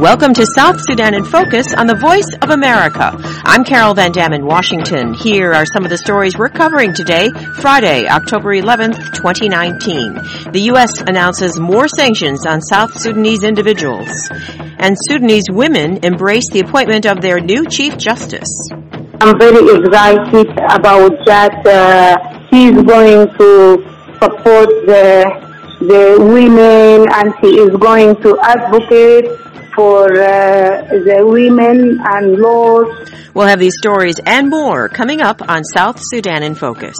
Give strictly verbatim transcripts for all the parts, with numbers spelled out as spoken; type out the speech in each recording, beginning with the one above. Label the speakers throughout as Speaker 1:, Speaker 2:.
Speaker 1: Welcome to South Sudan in Focus on the Voice of America. I'm Carol Van Dam in Washington. Here are some of the stories we're covering today, Friday, October eleventh, twenty nineteen. The U S announces more sanctions on South Sudanese individuals. And Sudanese women embrace the appointment of their new Chief Justice.
Speaker 2: I'm very excited about that. Uh, he's going to support the the women, and he is going to advocate for uh, the women and laws.
Speaker 1: We'll have these stories and more coming up on South Sudan in Focus.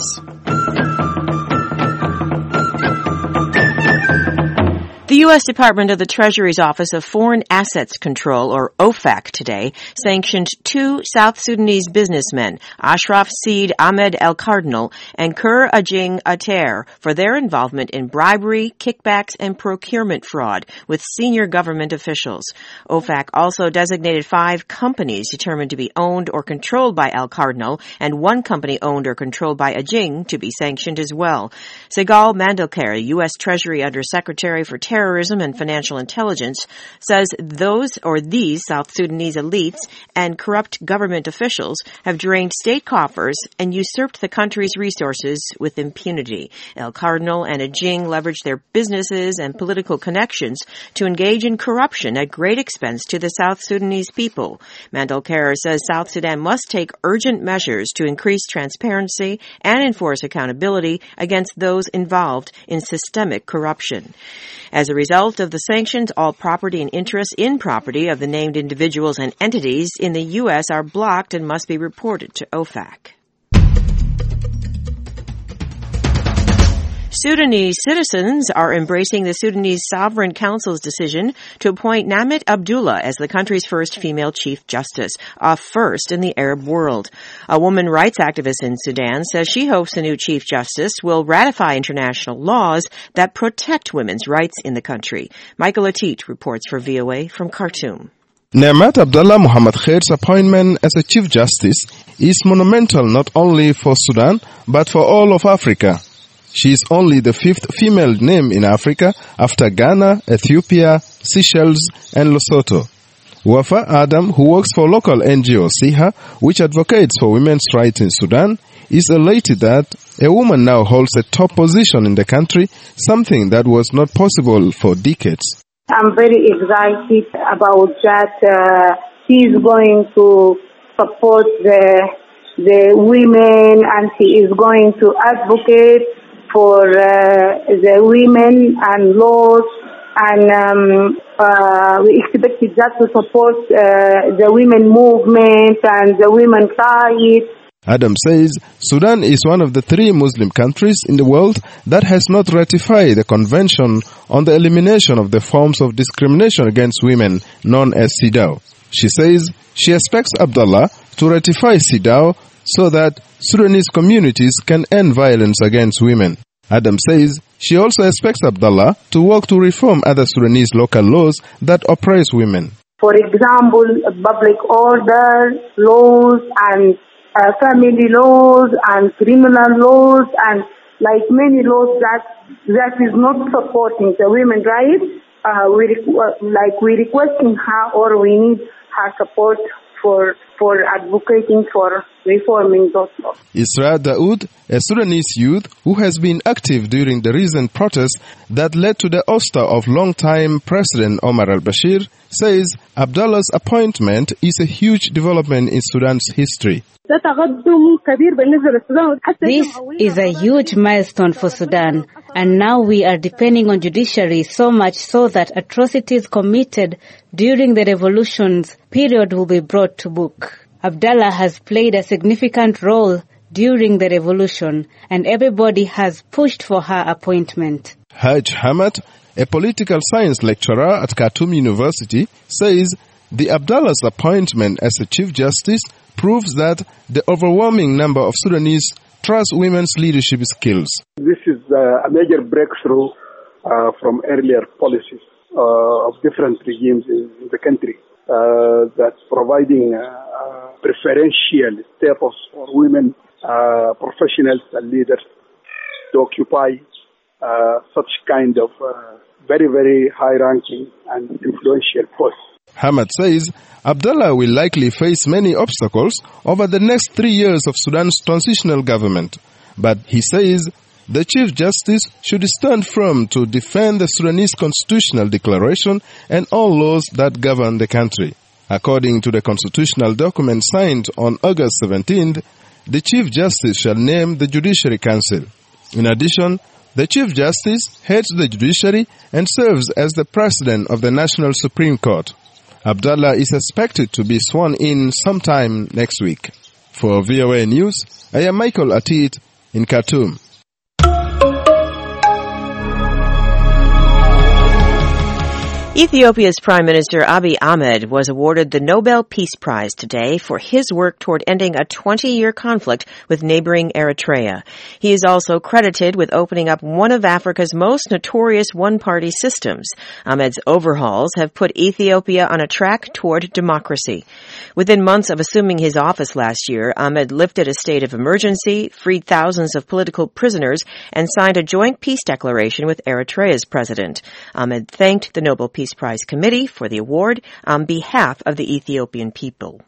Speaker 1: The U S Department of the Treasury's Office of Foreign Assets Control, or O F A C, today sanctioned two South Sudanese businessmen, Ashraf Seed Ahmed El Cardinal and Kur Ajing Ater, for their involvement in bribery, kickbacks, and procurement fraud with senior government officials. O F A C also designated five companies determined to be owned or controlled by El Cardinal and one company owned or controlled by Ajing to be sanctioned as well. Segal Mandelker, U S Treasury Undersecretary for Terrorism Terrorism and Financial Intelligence, says those or these South Sudanese elites and corrupt government officials have drained state coffers and usurped the country's resources with impunity. El Cardinal and Ajing leveraged their businesses and political connections to engage in corruption at great expense to the South Sudanese people. Mandelker says South Sudan must take urgent measures to increase transparency and enforce accountability against those involved in systemic corruption. As a result of the sanctions, all property and interests in property of the named individuals and entities in the U S are blocked and must be reported to O F A C. Sudanese citizens are embracing the Sudanese Sovereign Council's decision to appoint Namat Abdullah as the country's first female Chief Justice, a first in the Arab world. A woman rights activist in Sudan says she hopes the new Chief Justice will ratify international laws that protect women's rights in the country. Michael Atit reports for V O A from Khartoum.
Speaker 3: Namat Abdullah Muhammad Khair's appointment as a Chief Justice is monumental not only for Sudan but for all of Africa. She is only the fifth female name in Africa after Ghana, Ethiopia, Seychelles, and Lesotho. Wafa Adam, who works for local N G O SIHA, which advocates for women's rights in Sudan, is elated that a woman now holds a top position in the country, something that was not possible for decades.
Speaker 2: I'm very excited about that. Uh, he's going to support the the women, and he is going to advocate for uh, the women and laws, and um, uh, we expected that to support uh, the women movement and the women rights.
Speaker 3: Adam says Sudan is one of the three Muslim countries in the world that has not ratified the Convention on the Elimination of the Forms of Discrimination Against Women, known as CEDAW. She says she expects Abdullah to ratify CEDAW so that Sudanese communities can end violence against women. Adam says she also expects Abdullah to work to reform other Sudanese local laws that oppress women.
Speaker 2: For example, public order laws and uh, family laws and criminal laws, and like many laws that that is not supporting the women's rights. Uh, we requ- like we requesting her, or we need her support for for advocating for reforming those laws.
Speaker 3: Isra Daoud, a Sudanese youth who has been active during the recent protests that led to the ouster of long-time President Omar al-Bashir, says Abdullah's appointment is a huge development in Sudan's history.
Speaker 4: This is a huge milestone for Sudan, and now we are depending on judiciary so much so that atrocities committed during the revolution's period will be brought to book. Abdullah has played a significant role during the revolution, and everybody has pushed for her appointment.
Speaker 3: Haj Hamad, a political science lecturer at Khartoum University, says the Abdullah's appointment as a Chief Justice proves that the overwhelming number of Sudanese trust women's leadership skills.
Speaker 5: This is uh, a major breakthrough uh, from earlier policies uh, of different regimes in, in the country uh, that's providing uh, preferential status for women uh, professionals and leaders to occupy uh, such kind of uh, very, very high-ranking and influential posts.
Speaker 3: Hamad says Abdallah will likely face many obstacles over the next three years of Sudan's transitional government. But he says the Chief Justice should stand firm to defend the Sudanese constitutional declaration and all laws that govern the country. According to the constitutional document signed on August seventeenth, the Chief Justice shall name the Judiciary Council. In addition, the Chief Justice heads the judiciary and serves as the President of the National Supreme Court. Abdallah is expected to be sworn in sometime next week. For V O A News, I am Michael Atit in Khartoum.
Speaker 1: Ethiopia's Prime Minister Abiy Ahmed was awarded the Nobel Peace Prize today for his work toward ending a twenty-year conflict with neighboring Eritrea. He is also credited with opening up one of Africa's most notorious one-party systems. Ahmed's overhauls have put Ethiopia on a track toward democracy. Within months of assuming his office last year, Ahmed lifted a state of emergency, freed thousands of political prisoners, and signed a joint peace declaration with Eritrea's president. Ahmed thanked the Nobel Peace Prize Committee for the award on behalf of the Ethiopian people.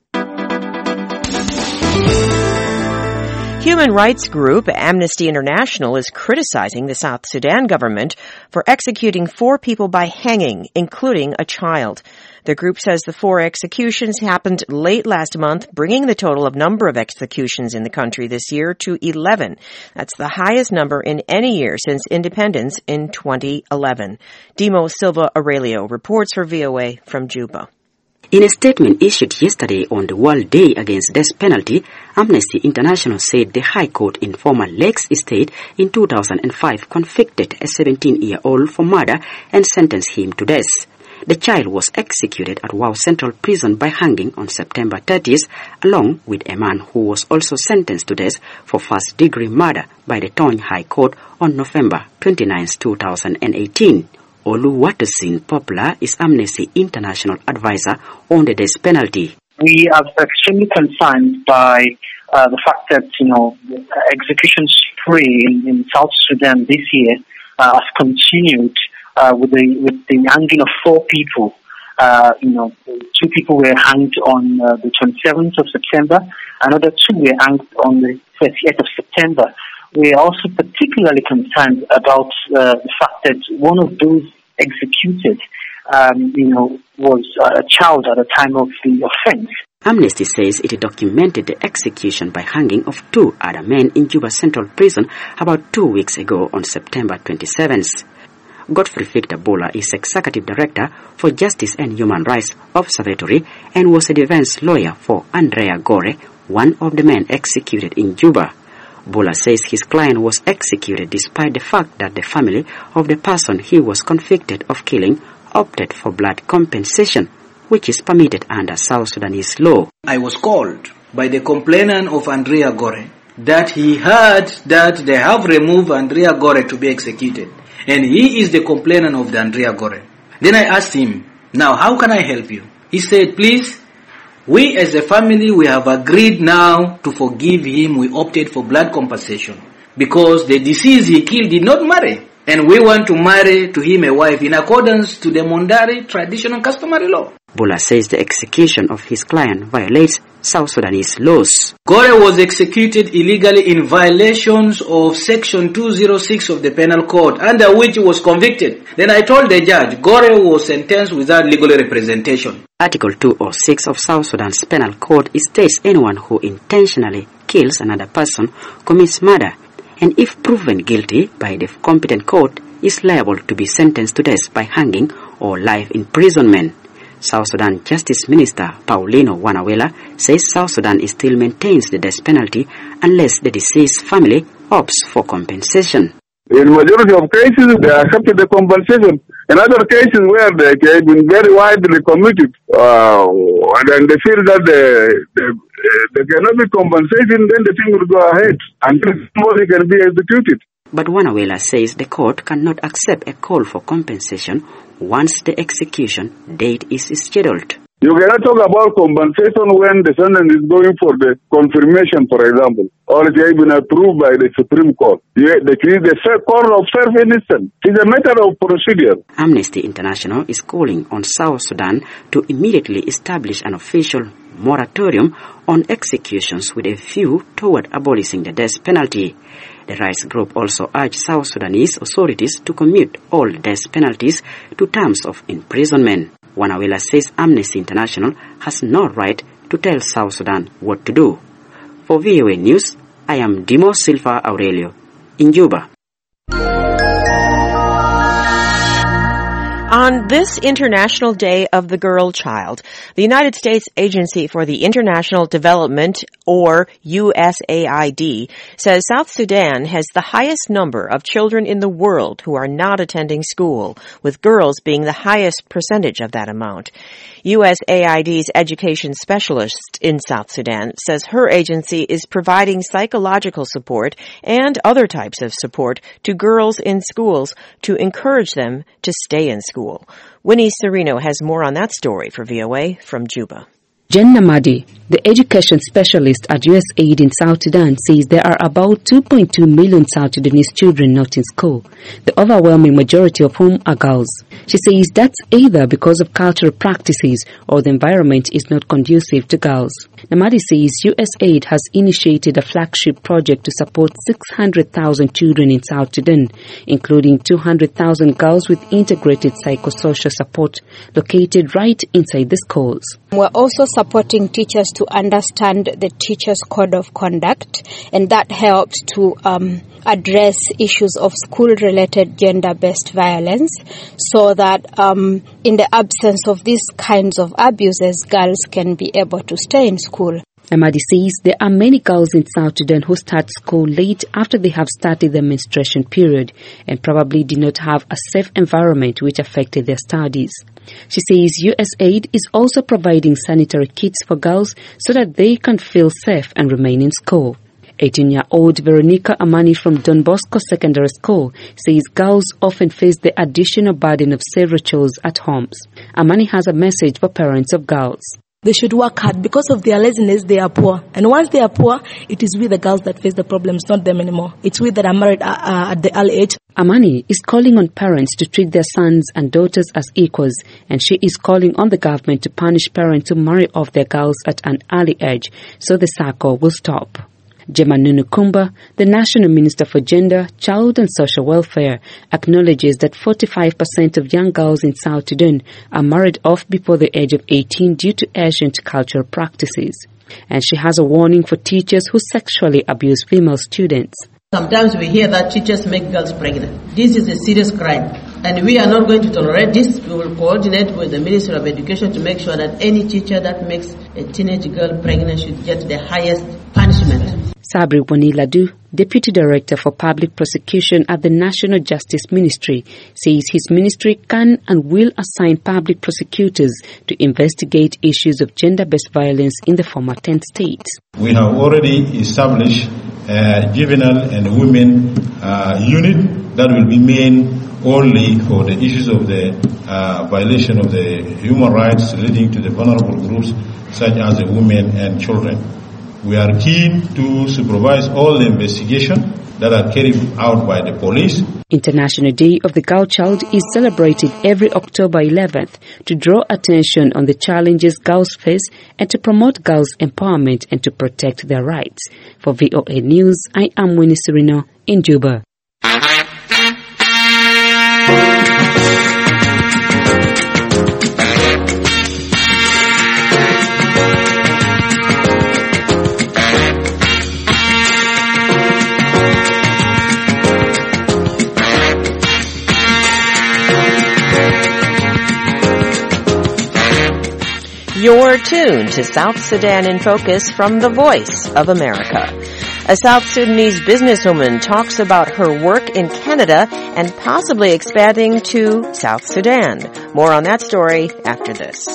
Speaker 1: Human rights group Amnesty International is criticizing the South Sudan government for executing four people by hanging, including a child. The group says the four executions happened late last month, bringing the total of number of executions in the country this year to eleven. That's the highest number in any year since independence in twenty eleven. Dimo Silva Aurelio reports for V O A from Juba.
Speaker 6: In a statement issued yesterday on the World Day Against Death Penalty, Amnesty International said the High Court in former Lakes State in two thousand five convicted a seventeen-year-old for murder and sentenced him to death. The child was executed at Wau Central Prison by hanging on September thirtieth, along with a man who was also sentenced to death for first-degree murder by the Tony High Court on November twenty-ninth, two thousand eighteen. Olu Watterson Poplar is Amnesty International advisor on the death penalty.
Speaker 7: We are extremely concerned by uh, the fact that, you know, execution spree in, in South Sudan this year uh, has continued uh, with the with the hanging of four people. Uh, you know, two people were hanged on uh, the twenty-seventh of September. Another two were hanged on the thirtieth of September. We are also particularly concerned about uh, the fact that one of those executed, um, you know, was a child at the time of the offense.
Speaker 6: Amnesty says it documented the execution by hanging of two other men in Juba Central Prison about two weeks ago on September twenty-seventh. Godfrey Victor Bola is Executive Director for Justice and Human Rights Observatory and was a defense lawyer for Andrea Gore, one of the men executed in Juba. Bola says his client was executed despite the fact that the family of the person he was convicted of killing opted for blood compensation, which is permitted under South Sudanese law.
Speaker 8: I was called by the complainant of Andrea Gore that he heard that they have removed Andrea Gore to be executed, and he is the complainant of the Andrea Gore. Then I asked him, now how can I help you? He said, please, we as a family, we have agreed now to forgive him. We opted for blood compensation because the deceased he killed did not marry. And we want to marry to him a wife in accordance to the Mondari traditional and customary law.
Speaker 6: Bola says the execution of his client violates South Sudanese laws.
Speaker 8: Gore was executed illegally in violations of Section two oh six of the Penal Code, under which he was convicted. Then I told the judge, Gore was sentenced without legal representation.
Speaker 6: Article two oh six of South Sudan's Penal Code states anyone who intentionally kills another person commits murder, and if proven guilty by the competent court, is liable to be sentenced to death by hanging or life imprisonment. South Sudan Justice Minister Paulino Wanawela says South Sudan still maintains the death penalty unless the deceased family opts for compensation.
Speaker 9: In majority of cases, they accepted the compensation. In other cases where they have been very widely committed, uh, and then they feel that they, they, they cannot be compensation, then the thing will go ahead until somebody can be executed.
Speaker 6: But Wanawela says the court cannot accept a call for compensation once the execution date is scheduled.
Speaker 9: You cannot talk about compensation when the sentence is going for the confirmation, for example, or it has been approved by the Supreme Court. The, the, the fair court of first instance. It's a matter of procedure.
Speaker 6: Amnesty International is calling on South Sudan to immediately establish an official moratorium on executions with a view toward abolishing the death penalty. The rights group also urged South Sudanese authorities to commute all death penalties to terms of imprisonment. Wanawela says Amnesty International has no right to tell South Sudan what to do. For V O A News, I am Dimo Silva Aurelio in Juba.
Speaker 1: On this International Day of the Girl Child, the United States Agency for the International Development, or U S A I D, says South Sudan has the highest number of children in the world who are not attending school, with girls being the highest percentage of that amount. U S A I D's education specialist in South Sudan says her agency is providing psychological support and other types of support to girls in schools to encourage them to stay in school. Winnie Serino has more on that story for V O A from Juba.
Speaker 10: Jen Namadi, the education specialist at U S A I D in South Sudan, says there are about two point two million South Sudanese children not in school, the overwhelming majority of whom are girls. She says that's either because of cultural practices or the environment is not conducive to girls. Namadi says U S A I D has initiated a flagship project to support six hundred thousand children in South Sudan, including two hundred thousand girls with integrated psychosocial support located right inside the schools.
Speaker 11: We're also supporting teachers to understand the teacher's code of conduct, and that helps to um, address issues of school-related gender-based violence, so that um, in the absence of these kinds of abuses, girls can be able to stay in school.
Speaker 10: Amadi says there are many girls in South Sudan who start school late after they have started their menstruation period and probably did not have a safe environment which affected their studies. She says U S A I D is also providing sanitary kits for girls so that they can feel safe and remain in school. eighteen-year-old Veronica Amani from Don Bosco Secondary School says girls often face the additional burden of several chores at homes. Amani has a message for parents of girls.
Speaker 12: They should work hard. Because of their laziness, they are poor. And once they are poor, it is we the girls that face the problems, not them anymore. It's we that are married uh, uh, at the early age.
Speaker 10: Amani is calling on parents to treat their sons and daughters as equals, and she is calling on the government to punish parents who marry off their girls at an early age so the cycle will stop. Gemma Nunukumba, the National Minister for Gender, Child and Social Welfare, acknowledges that forty-five percent of young girls in South Sudan are married off before the age of eighteen due to ancient cultural practices. And she has a warning for teachers who sexually abuse female students.
Speaker 13: Sometimes we hear that teachers make girls pregnant. This is a serious crime, and we are not going to tolerate this. We will coordinate with the Ministry of Education to make sure that any teacher that makes a teenage girl pregnant should get the highest punishment.
Speaker 10: Sabri Waniladu, Deputy Director for Public Prosecution at the National Justice Ministry, says his ministry can and will assign public prosecutors to investigate issues of gender-based violence in the former ten states.
Speaker 14: We have already established a juvenile and women uh, unit that will be main only for the issues of the uh, violation of the human rights leading to the vulnerable groups such as the women and children. We are keen to supervise all the investigations that are carried out by the police.
Speaker 10: International Day of the Girl Child is celebrated every October eleventh to draw attention on the challenges girls face and to promote girls' empowerment and to protect their rights. For V O A News, I am Winnie Serino in Juba.
Speaker 1: You're tuned to South Sudan in Focus from the Voice of America. A South Sudanese businesswoman talks about her work in Canada and possibly expanding to South Sudan. More on that story after this.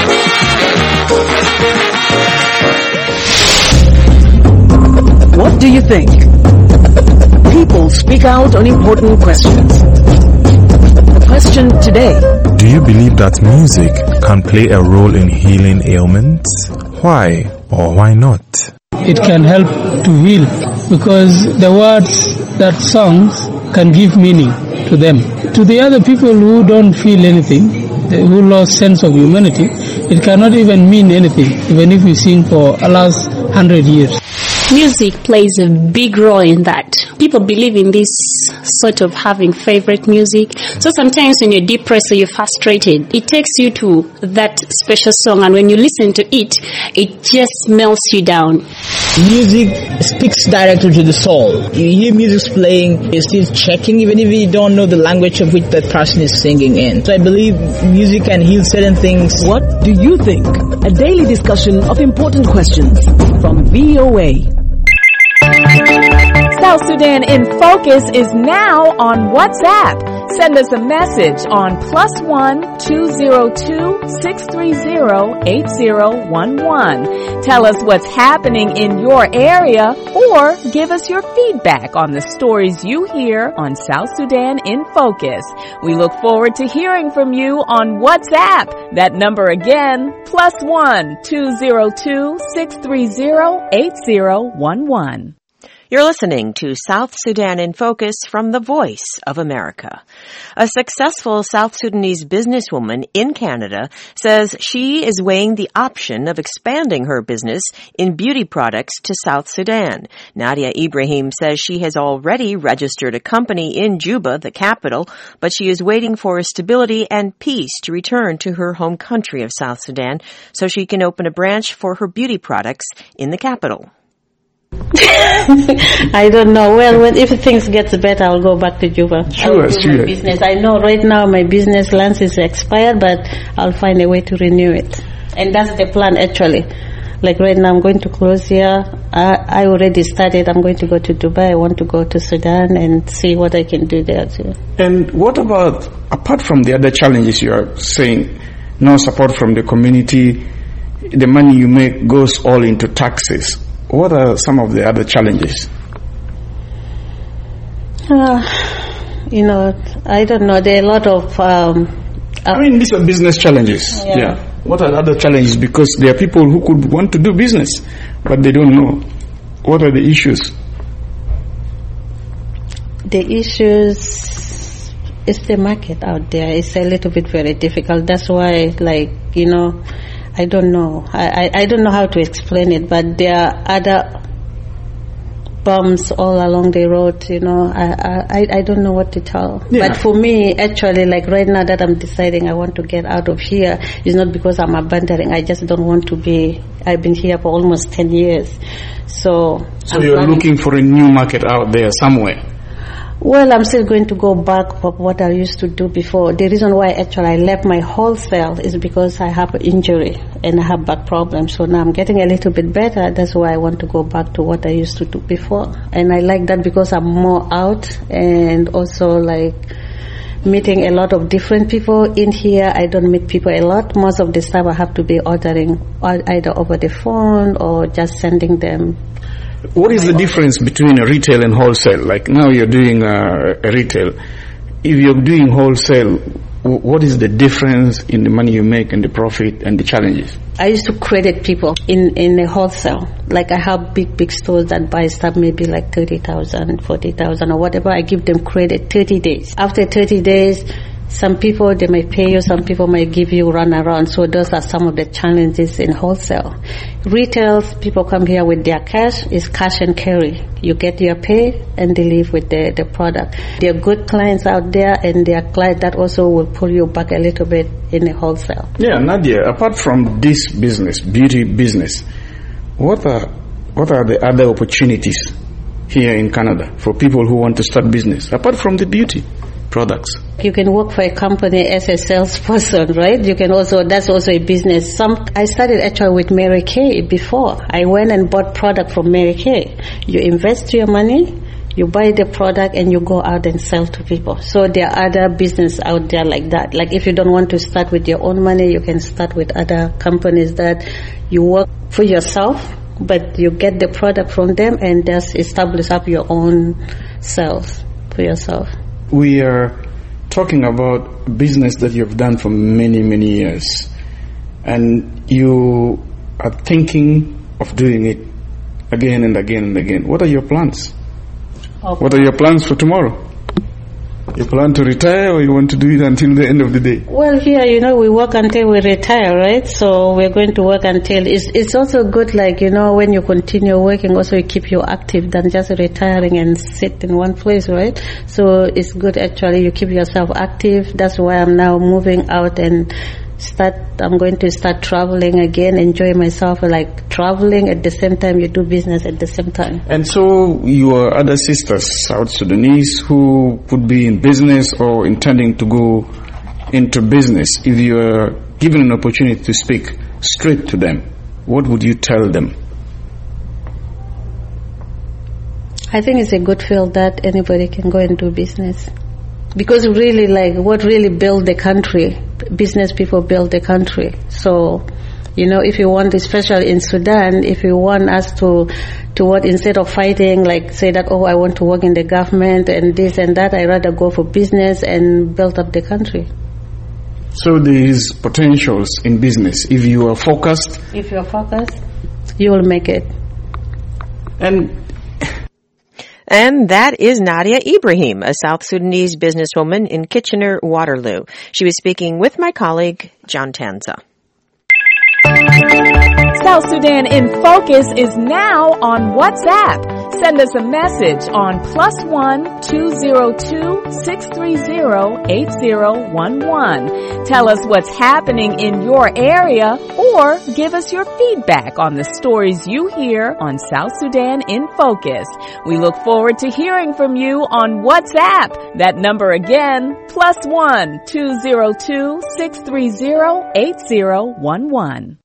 Speaker 15: What do you think? People speak out on important questions. The question today:
Speaker 16: do you believe that music can play a role in healing ailments? Why or why not?
Speaker 17: It can help to heal because the words that songs can give meaning to them. To the other people who don't feel anything, who lost sense of humanity, it cannot even mean anything, even if you sing for the last hundred years.
Speaker 18: Music plays a big role in that. People believe in this sort of having favorite music. So sometimes when you're depressed or you're frustrated, it takes you to that special song, and when you listen to it, it just melts you down.
Speaker 19: Music speaks directly to the soul. You hear music playing, you're still checking even if you don't know the language of which that person is singing in. So I believe music can heal certain things.
Speaker 15: What do you think? A daily discussion of important questions from V O A.
Speaker 20: South Sudan in Focus is now on WhatsApp. Send us a message on plus one two zero two six three zero eight zero one one. Tell us what's happening in your area or give us your feedback on the stories you hear on South Sudan in Focus. We look forward to hearing from you on WhatsApp. That number again, plus one two zero two six three zero eight zero one one.
Speaker 1: You're listening to South Sudan in Focus from the Voice of America. A successful South Sudanese businesswoman in Canada says she is weighing the option of expanding her business in beauty products to South Sudan. Nadia Ibrahim says she has already registered a company in Juba, the capital, but she is waiting for stability and peace to return to her home country of South Sudan so she can open a branch for her beauty products in the capital.
Speaker 18: I don't know. Well, when, if things get better, I'll go back to Juba.
Speaker 21: Sure,
Speaker 18: I'll do
Speaker 21: sure.
Speaker 18: my business. I know right now my business license is expired, but I'll find a way to renew it. And that's the plan, actually. Like right now, I'm going to close here. I, I already started. I'm going to go to Dubai. I want to go to Sudan and see what I can do there too.
Speaker 21: And what about, apart from the other challenges you are saying, no support from the community, the money you make goes all into taxes. What are some of the other challenges?
Speaker 18: Uh, you know, I don't know. There are a lot of... Um, uh,
Speaker 21: I mean, these are business challenges.
Speaker 18: Yeah.
Speaker 21: yeah. What are the other challenges? Because there are people who could want to do business, but they don't know. What are the issues?
Speaker 18: The issues is the market out there. It's a little bit very difficult. That's why, like, you know... I don't know. I, I, I don't know how to explain it, but there are other bumps all along the road, you know. I, I, I don't know what to tell. Yeah. But for me, actually, like right now that I'm deciding I want to get out of here, it's not because I'm abandoning. I just don't want to be, I've been here for almost ten years. So,
Speaker 21: so you're planning. Looking for a new market out there somewhere?
Speaker 18: Well, I'm still going to go back for what I used to do before. The reason why actually I left my wholesale is because I have an injury and I have back problems. So now I'm getting a little bit better. That's why I want to go back to what I used to do before. And I like that because I'm more out and also like meeting a lot of different people. In here, I don't meet people a lot. Most of the time I have to be ordering either over the phone or just sending them.
Speaker 21: What is the difference between a retail and wholesale? Like now you're doing a, a retail. If you're doing wholesale, what is the difference in the money you make and the profit and the challenges?
Speaker 18: I used to credit people in, in a wholesale. Like I have big, big stores that buy stuff maybe like thirty thousand, forty thousand or whatever. I give them credit thirty days. After thirty days, some people, they might pay you, some people might give you run around. So those are some of the challenges in wholesale. Retail, people come here with their cash. It's cash and carry. You get your pay and they leave with the, the product. There are good clients out there and there are clients that also will pull you back a little bit in the wholesale.
Speaker 21: Yeah, Nadia, apart from this business, beauty business, what are, what are the other opportunities here in Canada for people who want to start business, apart from the beauty products?
Speaker 18: You can work for a company as a salesperson, right? You can also, that's also a business. Some, I started actually with Mary Kay before. I went and bought product from Mary Kay. You invest your money, you buy the product and you go out and sell to people. So there are other business out there like that. Like if you don't want to start with your own money, you can start with other companies that you work for yourself but you get the product from them and just establish up your own self for yourself.
Speaker 21: We are talking about business that you've done for many, many years, and you are thinking of doing it again and again and again. What are your plans? Okay. What are your plans for tomorrow? You plan to retire, or you want to do it until the end of the day?
Speaker 18: Well, here, you know, we work until we retire, right? So we're going to work until, it's it's also good, like, you know, when you continue working, also it keep you active than just retiring and sit in one place, right? So it's good, actually, you keep yourself active. That's why I'm now moving out and start, I'm going to start traveling again, enjoy myself, like traveling at the same time you do business at the same time.
Speaker 21: And so your other sisters, South Sudanese, who would be in business or intending to go into business, if you are given an opportunity to speak straight to them, what would you tell them?
Speaker 18: I think it's a good field that anybody can go and do business. Because really, like, what really build the country, business people build the country. So, you know, if you want, especially in Sudan, if you want us to, to what, instead of fighting, like, say that, oh, I want to work in the government and this and that, I rather go for business and build up the country.
Speaker 21: So there is potentials in business. If you are focused.
Speaker 18: If you are focused, you will make it.
Speaker 21: And
Speaker 1: And that is Nadia Ibrahim, a South Sudanese businesswoman in Kitchener-Waterloo. She was speaking with my colleague, John Tanza.
Speaker 20: South Sudan in Focus is now on WhatsApp. Send us a message on plus one two zero two six three zero eight zero one one. Tell us what's happening in your area or give us your feedback on the stories you hear on South Sudan in Focus. We look forward to hearing from you on WhatsApp. That number again, plus one two zero two six three zero eight zero one one.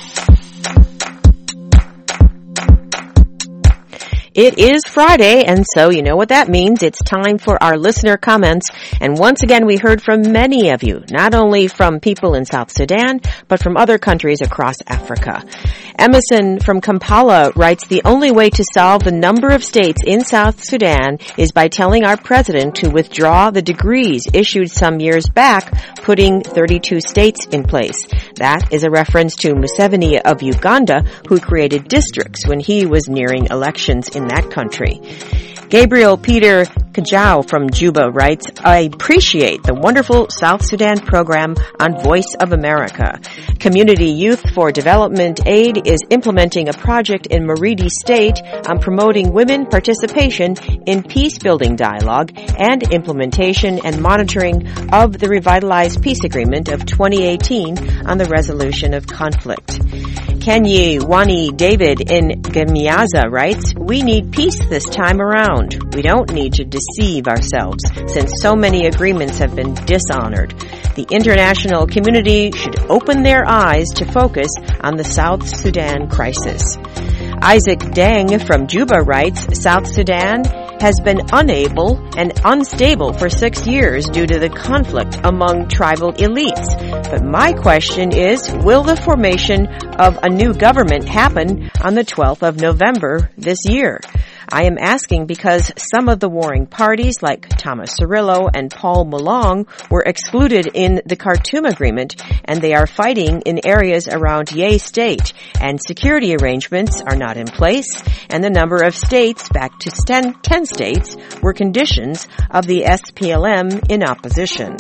Speaker 1: It is Friday, and so you know what that means. It's time for our listener comments. And once again, we heard from many of you, not only from people in South Sudan, but from other countries across Africa. Emerson from Kampala writes, the only way to solve the number of states in South Sudan is by telling our president to withdraw the decrees issued some years back, putting thirty-two states in place. That is a reference to Museveni of Uganda, who created districts when he was nearing elections in that country. Gabriel Peter Kajau from Juba writes, I appreciate the wonderful South Sudan program on Voice of America. Community Youth for Development Aid is implementing a project in Maridi State on promoting women participation in peace-building dialogue and implementation and monitoring of the revitalized peace agreement of twenty eighteen on the resolution of conflict. Kenyi Wani David in Gamiaza writes, we need peace this time around. We don't need to deceive ourselves since so many agreements have been dishonored. The international community should open their eyes to focus on the South Sudan crisis. Isaac Deng from Juba writes, South Sudan has been unable and unstable for six years due to the conflict among tribal elites. But my question is, will the formation of a new government happen on the twelfth of November this year? I am asking because some of the warring parties like Thomas Cirillo and Paul Malong were excluded in the Khartoum Agreement, and they are fighting in areas around Ye State, and security arrangements are not in place, and the number of states, back to ten, ten states, were conditions of the S P L M in opposition.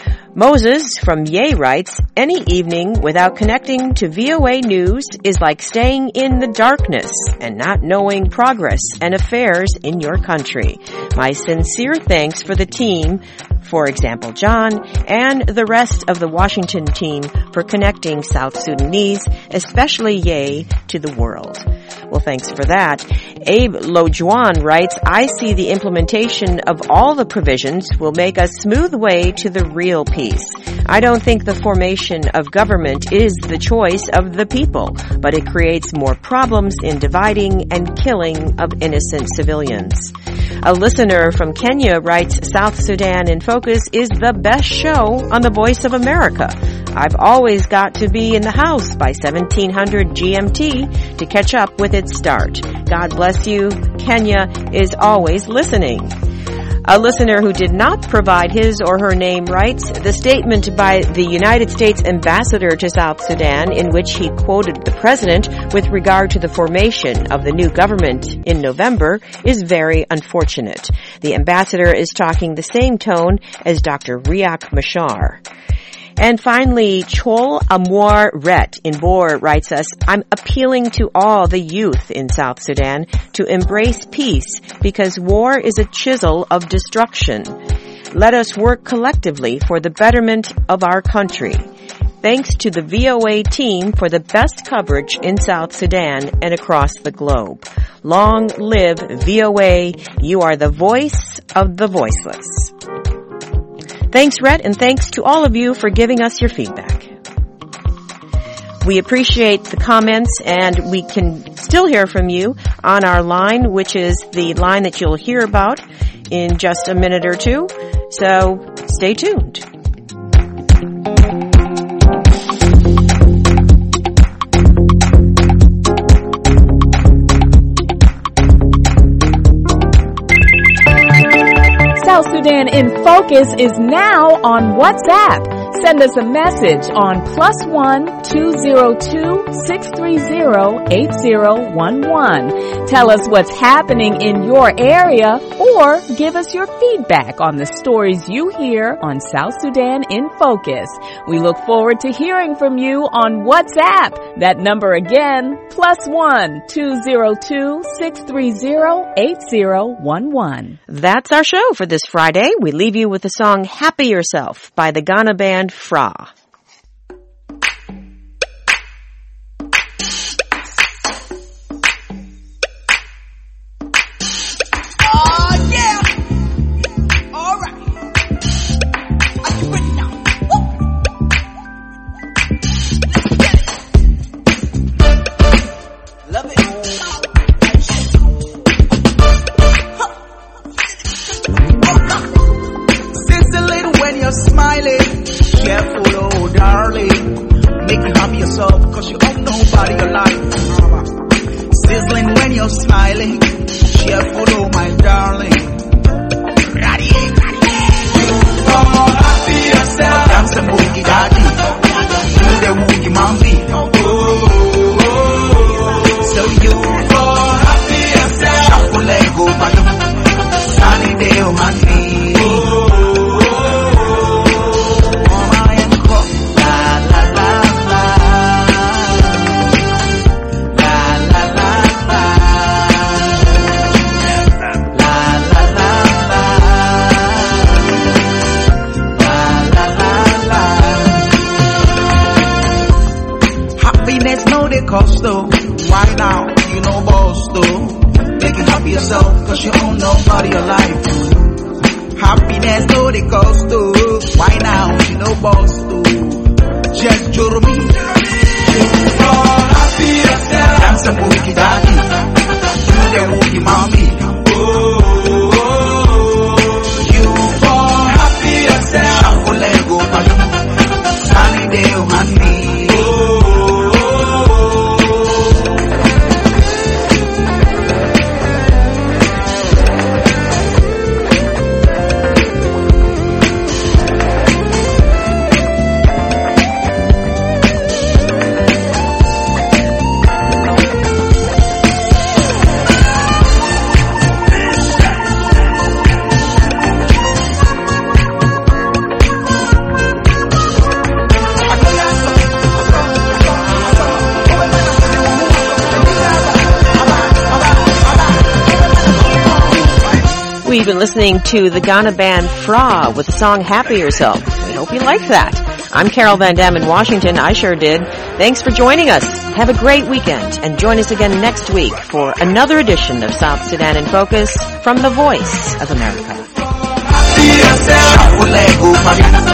Speaker 1: Moses from Ye writes, any evening without connecting to V O A News is like staying in the darkness and not knowing progress and affairs in your country. My sincere thanks for the team, for example, John, and the rest of the Washington team for connecting South Sudanese, especially Ye, to the world. Well, thanks for that. Abe Lojuan writes, I see the implementation of all the provisions will make a smooth way to the real peace. I don't think the formation of government is the choice of the people, but it creates more problems in dividing and killing of innocent civilians. A listener from Kenya writes, South Sudan in Focus is the best show on the Voice of America. I've always got to be in the house by seventeen hundred G M T to catch up with its start. God bless you. Kenya is always listening. A listener who did not provide his or her name writes, the statement by the United States ambassador to South Sudan in which he quoted the president with regard to the formation of the new government in November is very unfortunate. The ambassador is talking the same tone as Doctor Riek Machar. And finally, Chol Amor Ret in Bor writes us, I'm appealing to all the youth in South Sudan to embrace peace because war is a chisel of destruction. Let us work collectively for the betterment of our country. Thanks to the V O A team for the best coverage in South Sudan and across the globe. Long live V O A. You are the voice of the voiceless. Thanks, Rhett, and thanks to all of you for giving us your feedback. We appreciate the comments, and we can still hear from you on our line, which is the line that you'll hear about in just a minute or two. So stay tuned.
Speaker 20: South Sudan in Focus is now on WhatsApp. Send us a message on plus one two zero two six three zero eight zero one one. Tell us what's happening in your area or give us your feedback on the stories you hear on South Sudan in Focus. We look forward to hearing from you on WhatsApp. That number again, plus one two zero two six three zero eight zero one one.
Speaker 1: That's our show for this Friday. We leave you with the song Happy Yourself by the Ghana band Fra.
Speaker 2: Oh, yeah. All right. Are you ready now? Woo. Let's get it. Love it. When you're smiling, careful, oh darling, make you happy yourself, cause you owe nobody your life. Sizzling when you're smiling, careful, oh my darling. Ready, ready. Oh, happy yourself. Dance the boogie daddy, do the boogie mommy. Oh, oh, oh. So you oh, happy yourself. Shuffle Lego, madam. Sunny day, oh honey. Oh. Cost though, why now? You know boss though. Make you happy yourself, cause you own nobody your life. Happiness though they cost though. Why now? You know boss though. Just joro me. Oh, happy yourself. Dance the boogie daddy. Do the boogie mommy. Oh, oh, oh. You are happy yourself. Shuffle Lego, madam. Sunny day, oh honey.
Speaker 1: We've been listening to the Ghana band Fra with the song Happy Yourself. We hope you like that. I'm Carol Van Dam in Washington. I sure did. Thanks for joining us. Have a great weekend and join us again next week for another edition of South Sudan in Focus from the Voice of America.